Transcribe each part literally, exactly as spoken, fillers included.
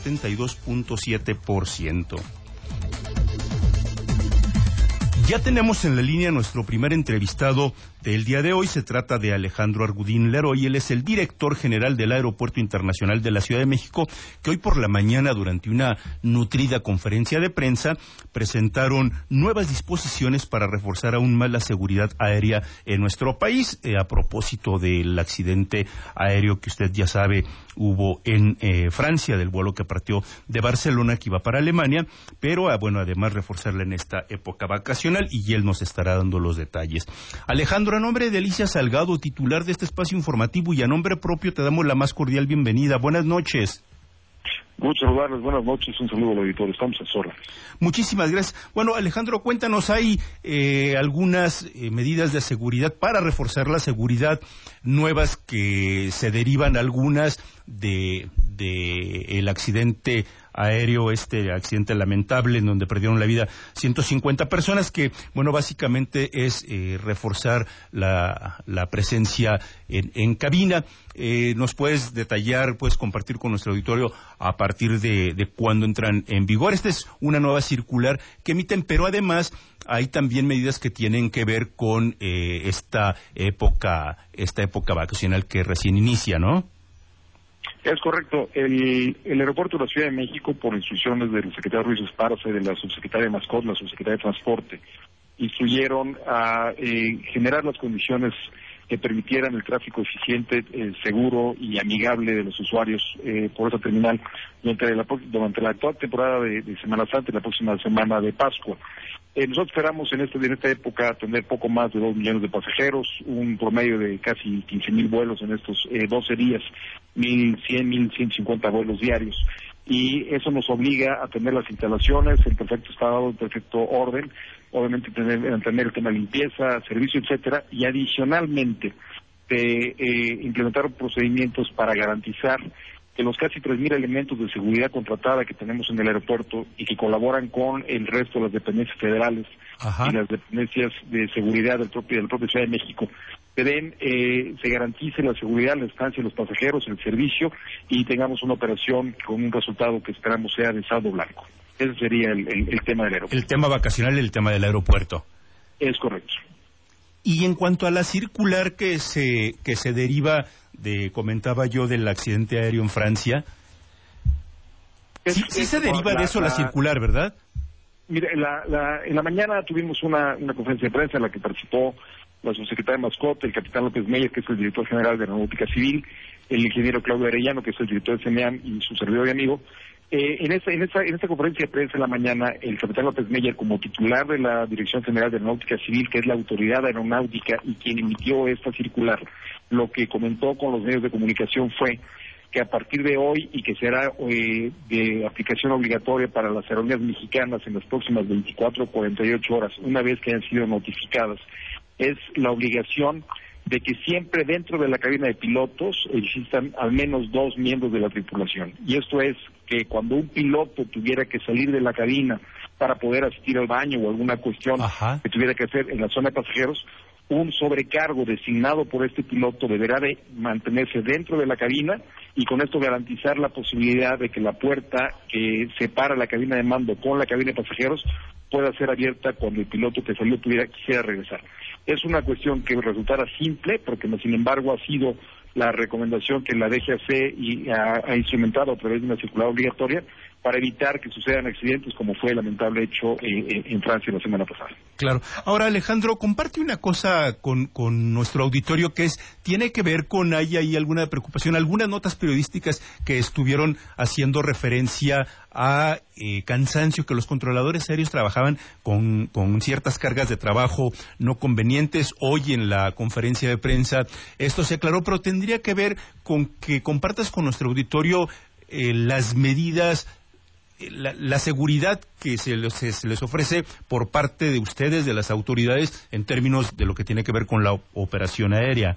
setenta y dos punto siete por ciento. Ya tenemos en la línea nuestro primer entrevistado del día de hoy. Se trata de Alejandro Argudín Leroy. Él es el director general del Aeropuerto Internacional de la Ciudad de México, que hoy por la mañana, durante una nutrida conferencia de prensa, presentaron nuevas disposiciones para reforzar aún más la seguridad aérea en nuestro país, eh, a propósito del accidente aéreo que usted ya sabe hubo en eh, Francia, del vuelo que partió de Barcelona, que iba para Alemania, pero ah, bueno, además reforzarla en esta época vacacional, y él nos estará dando los detalles. Alejandro, a nombre de Alicia Salgado, titular de este espacio informativo, y a nombre propio, te damos la más cordial bienvenida. Buenas noches. Muchas saludarles, buenas noches, un saludo al auditorio, estamos a solas. Muchísimas gracias. Bueno, Alejandro, cuéntanos, hay eh, algunas eh, medidas de seguridad para reforzar la seguridad, nuevas que se derivan algunas de, de el accidente aéreo, este accidente lamentable en donde perdieron la vida ciento cincuenta personas, que, bueno, básicamente es eh, reforzar la, la presencia en, en cabina. Eh, ¿Nos puedes detallar, puedes compartir con nuestro auditorio a partir de, de cuándo entran en vigor? Esta es una nueva circular que emiten, pero además hay también medidas que tienen que ver con eh, esta época, esta época vacacional que recién inicia, ¿no? Es correcto. El, el aeropuerto de la Ciudad de México, por instrucciones del secretario Ruiz Esparce, de la subsecretaria de Mascot, la subsecretaria de Transporte, instruyeron a eh, generar las condiciones que permitieran el tráfico eficiente, eh, seguro y amigable de los usuarios eh, por esa terminal durante la, durante la actual temporada de, de Semana Santa y la próxima semana de Pascua. Eh, nosotros esperamos en, este, en esta época tener poco más de dos millones de pasajeros, un promedio de casi quince mil vuelos en estos eh, doce días, mil cien, mil ciento cincuenta vuelos diarios. Y eso nos obliga a tener las instalaciones en perfecto estado, en perfecto orden, obviamente tener, tener el tema de limpieza, servicio, etcétera, y adicionalmente de, eh, implementar procedimientos para garantizar que los casi tres mil elementos de seguridad contratada que tenemos en el aeropuerto y que colaboran con el resto de las dependencias federales Ajá. y las dependencias de seguridad del propio, de la propia Ciudad de México, se den, eh, se garantice la seguridad, la estancia de los pasajeros, el servicio, y tengamos una operación con un resultado que esperamos sea de saldo blanco. Ese sería el, el, el tema del aeropuerto. El tema vacacional y el tema del aeropuerto. Es correcto. Y en cuanto a la circular que se que se deriva de, comentaba yo, del accidente aéreo en Francia, es, sí, sí es, se deriva la, de eso la, la circular, ¿verdad? Mire, la, la, en la mañana tuvimos una, una conferencia de prensa en la que participó la subsecretaria de Mascot, el capitán López Meyer, que es el director general de Aeronáutica Civil, el ingeniero Claudio Arellano, que es el director de CEMEAM, y su servidor y amigo. Eh, en, esta, en, esta, en esta conferencia de prensa en la mañana, el capitán López Meyer, como titular de la Dirección General de Aeronáutica Civil, que es la autoridad aeronáutica y quien emitió esta circular, lo que comentó con los medios de comunicación fue que a partir de hoy, y que será eh, de aplicación obligatoria para las aerolíneas mexicanas en las próximas veinticuatro o cuarenta y ocho horas, una vez que hayan sido notificadas, es la obligación de que siempre dentro de la cabina de pilotos existan al menos dos miembros de la tripulación. Y esto es que cuando un piloto tuviera que salir de la cabina para poder asistir al baño o alguna cuestión Ajá. que tuviera que hacer en la zona de pasajeros, un sobrecargo designado por este piloto deberá de mantenerse dentro de la cabina, y con esto garantizar la posibilidad de que la puerta que separa la cabina de mando con la cabina de pasajeros pueda ser abierta cuando el piloto que salió pudiera quisiera regresar. Es una cuestión que resultara simple, porque sin embargo ha sido la recomendación que la D G A C y ha, ha instrumentado a través de una circular obligatoria para evitar que sucedan accidentes como fue el lamentable hecho eh, en Francia la semana pasada. Claro. Ahora, Alejandro, comparte una cosa con, con nuestro auditorio que es, tiene que ver con, hay ahí alguna preocupación, algunas notas periodísticas que estuvieron haciendo referencia a eh, cansancio, que los controladores aéreos trabajaban con, con ciertas cargas de trabajo no convenientes. Hoy en la conferencia de prensa esto se aclaró, pero tendría que ver con que compartas con nuestro auditorio eh, las medidas, La, la seguridad que se les, se les ofrece por parte de ustedes, de las autoridades, en términos de lo que tiene que ver con la operación aérea.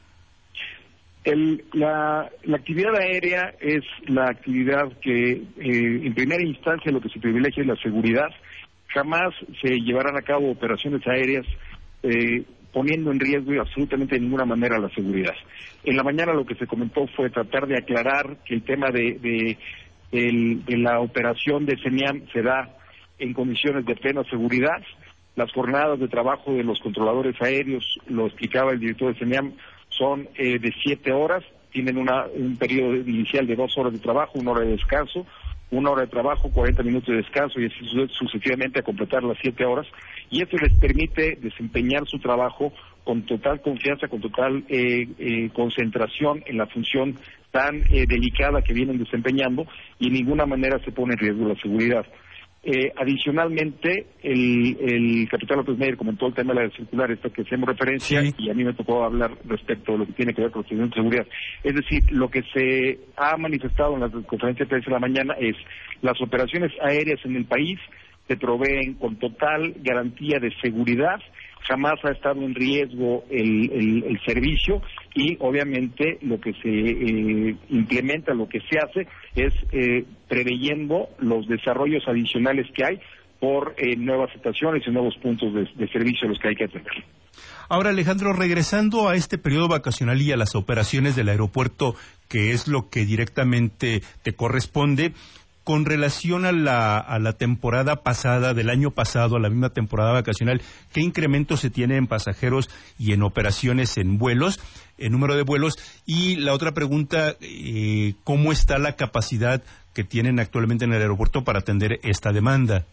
El, la, la actividad aérea es la actividad que, eh, en primera instancia, lo que se privilegia es la seguridad. Jamás se llevarán a cabo operaciones aéreas eh, poniendo en riesgo absolutamente de ninguna manera la seguridad. En la mañana lo que se comentó fue tratar de aclarar que el tema de... de el, de la operación de CENIAM se da en condiciones de plena seguridad. Las jornadas de trabajo de los controladores aéreos, lo explicaba el director de CENIAM, son eh, de siete horas, tienen una, un periodo inicial de dos horas de trabajo, una hora de descanso, una hora de trabajo, cuarenta minutos de descanso y así sucesivamente a completar las siete horas. Y esto les permite desempeñar su trabajo con total confianza, con total eh, eh, concentración en la función tan eh, delicada que vienen desempeñando y en ninguna manera se pone en riesgo la seguridad. Eh, adicionalmente, el, el capitán López Meyer comentó el tema de la circular, esta que hacemos referencia, sí. Y a mí me tocó hablar respecto a lo que tiene que ver con la de seguridad. Es decir, lo que se ha manifestado en la conferencia de prensa de la mañana es las operaciones aéreas en el país se proveen con total garantía de seguridad, jamás ha estado en riesgo el, el, el servicio y obviamente lo que se eh, implementa, lo que se hace es eh, preveyendo los desarrollos adicionales que hay por eh, nuevas estaciones y nuevos puntos de, de servicio a los que hay que atender. Ahora, Alejandro, regresando a este periodo vacacional y a las operaciones del aeropuerto, que es lo que directamente te corresponde, con relación a la, a la temporada pasada, del año pasado, a la misma temporada vacacional, ¿qué incremento se tiene en pasajeros y en operaciones en vuelos, en número de vuelos? Y la otra pregunta, eh, ¿cómo está la capacidad que tienen actualmente en el aeropuerto para atender esta demanda?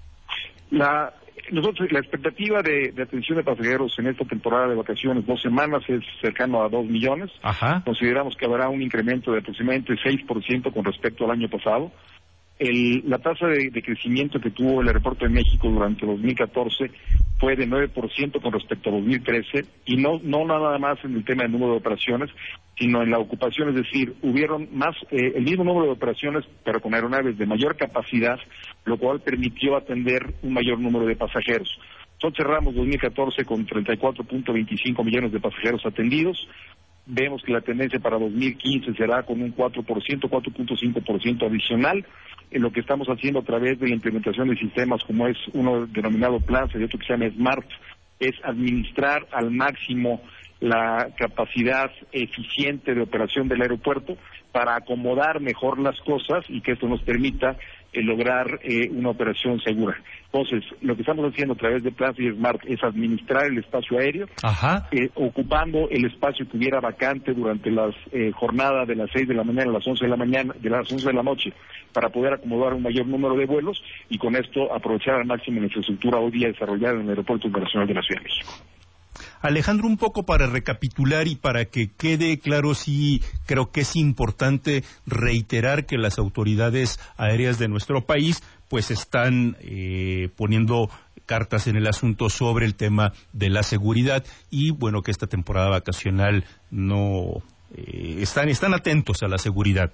La, nosotros, la expectativa de, de atención de pasajeros en esta temporada de vacaciones, dos semanas, es cercano a dos millones. Ajá. Consideramos que habrá un incremento de aproximadamente seis por ciento con respecto al año pasado. El, la tasa de, de crecimiento que tuvo el Aeropuerto de México durante dos mil catorce fue de nueve por ciento con respecto a dos mil trece y no no nada más en el tema del número de operaciones, sino en la ocupación, es decir, hubieron más eh, el mismo número de operaciones pero con aeronaves de mayor capacidad, lo cual permitió atender un mayor número de pasajeros. Nosotros cerramos dos mil catorce con treinta y cuatro punto veinticinco millones de pasajeros atendidos. Vemos que la tendencia para dos mil quince será con un cuatro por ciento, cuatro punto cinco por ciento adicional. En lo que estamos haciendo a través de la implementación de sistemas como es uno denominado Plaza y otro que se llama Smart, es administrar al máximo la capacidad eficiente de operación del aeropuerto para acomodar mejor las cosas y que esto nos permita eh, lograr eh, una operación segura. Entonces, lo que estamos haciendo a través de Plaza y Smart es administrar el espacio aéreo, eh, ocupando el espacio que hubiera vacante durante las eh, jornadas de las seis de la mañana a las once de la mañana, de las once de la noche, para poder acomodar un mayor número de vuelos y con esto aprovechar al máximo la infraestructura hoy día desarrollada en el Aeropuerto Internacional de la Ciudad de México. Alejandro, un poco para recapitular y para que quede claro, sí creo que es importante reiterar que las autoridades aéreas de nuestro país pues están eh, poniendo cartas en el asunto sobre el tema de la seguridad y bueno que esta temporada vacacional no eh, están están atentos a la seguridad.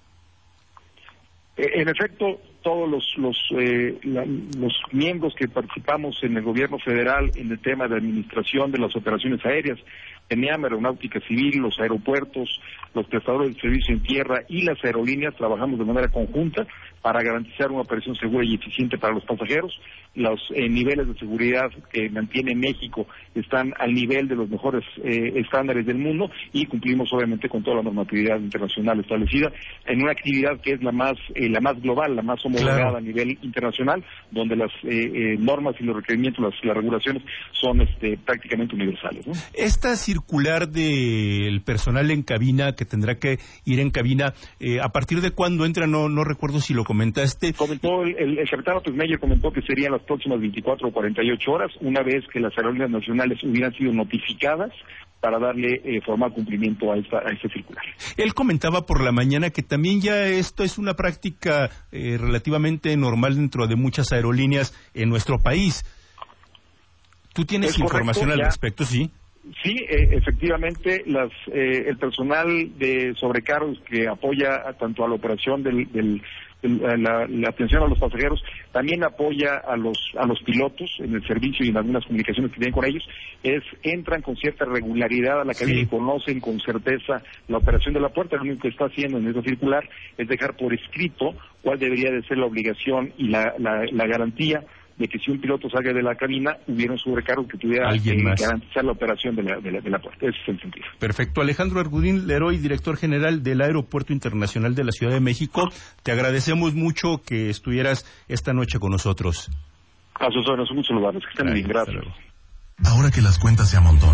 En efecto, todos los los, eh, la, los miembros que participamos en el gobierno federal en el tema de administración de las operaciones aéreas, CENIAM, Aeronáutica Civil, los aeropuertos, los prestadores de servicio en tierra y las aerolíneas, trabajamos de manera conjunta para garantizar una operación segura y eficiente para los pasajeros. Los eh, niveles de seguridad que mantiene México están al nivel de los mejores eh, estándares del mundo y cumplimos obviamente con toda la normatividad internacional establecida en una actividad que es la más eh, la más global, la más homologada claro. a nivel internacional, donde las eh, eh, normas y los requerimientos, las, las regulaciones son este, prácticamente universales, ¿no? Esta circular del personal en cabina que tendrá que ir en cabina, eh, ¿a partir de cuándo entra? No no recuerdo si lo comentaste. Comentó el, el, el capitán López Meyer comentó que serían las próximas veinticuatro o cuarenta y ocho horas, una vez que las aerolíneas nacionales hubieran sido notificadas para darle eh, formal cumplimiento a esta, a esta circular. Él comentaba por la mañana que también ya esto es una práctica eh, relativamente normal dentro de muchas aerolíneas en nuestro país. ¿Tú tienes es información correcto, al ya. respecto? Sí. Sí, eh, efectivamente, las, eh, el personal de sobrecargos que apoya a, tanto a la operación del, del, del la, la atención a los pasajeros, también apoya a los a los pilotos en el servicio y en algunas comunicaciones que tienen con ellos, es entran con cierta regularidad a la cabina sí. y conocen con certeza la operación de la puerta. Lo único que está haciendo en esa circular es dejar por escrito cuál debería de ser la obligación y la, la, la garantía de que si un piloto salga de la cabina, hubiera un sobrecargo que pudiera eh, garantizar la operación de la, de, la, de la puerta. Ese es el sentido. Perfecto. Alejandro Argudín Leroy, director general del Aeropuerto Internacional de la Ciudad de México, te agradecemos mucho que estuvieras esta noche con nosotros. A sus órdenes, un gusto saludarlos. Que estén bien, gracias. Ahora que las cuentas se amontonan.